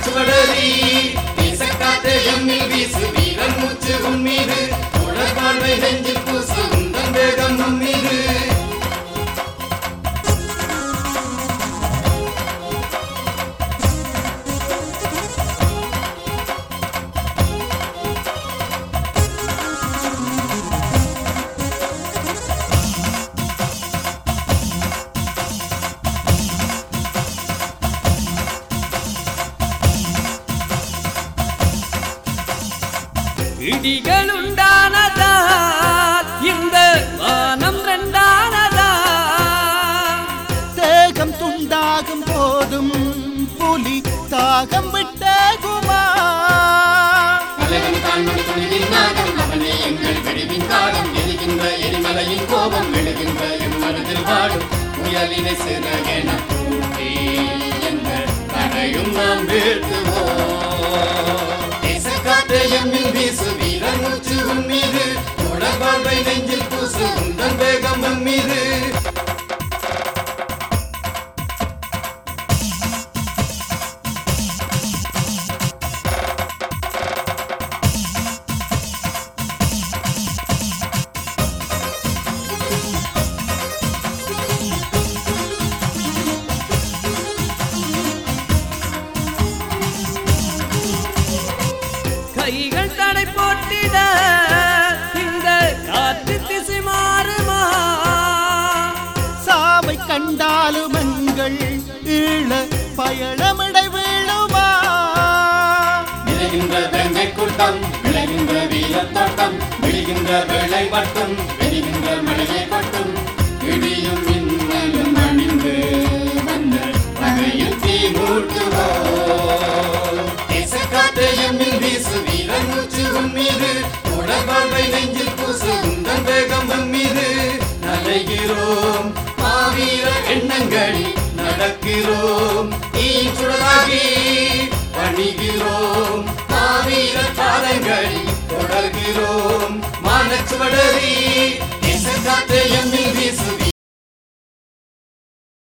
மானச்சுவடரி வீசக்காற்று எம்மில் வீசு வீரன் மூச்சு உன்மீது உடற்பார்வை நெஞ்சில் பூசு உந்தன் வேகம் நம்மீது இடிகளுண்டானதா இந்த வானம் ரெண்டானதா தேகம் துண்டாகும் போதும் புலி தாகம் விட்டாகுமா கலகம் தாண்மணி துணிவின் நாகம் அவனே எங்கள் விடுவின் காலம் எரிகின்ற எரிமலையின் கோபம் விழுகின்ற எம் மனதில் வாடும் புயலினை சிறகென கூட்டி எந்த தடையும் நாம் வீழ்த்துவோம் தேசக்காற்று எம்மில் வீசு வீரன் மூச்சு உன்மீது உடற்பார்வை நெஞ்சில் பூசு உந்தன் வேகம் நம்மீது கைகள் தடை போட்டிட இந்த காற்று திசை மாறுமா சாவை கண்டாலும் எங்கள் ஈழ பயணமிடை வீழுமா விளைகின்ற வெங்கை கூட்டம் விளைகின்ற வீரத் தோட்டம் விழுகின்ற வேளை வட்டம் வெடிகின்ற மழையை கொட்டும் இடியும் மின்னலும் அணிந்து வந்த பகையில் தீ மூட்டுவோம் தேசக்காற்று எம்மில் வீசு வீரன் மூச்சு உன்மீது உடற்பார்வை நெஞ்சில் பூசு உந்தன் வேகம் நம்மீது நடைகிறோம் மாவீர எண்ணங்களில் நடக்கிறோம் தீச்சுடராகி பணிகிறோம் மாவீர பாதங்களில் தொடர்கிறோம் மானச்சுவடரி தேசக்காற்று எம்மில்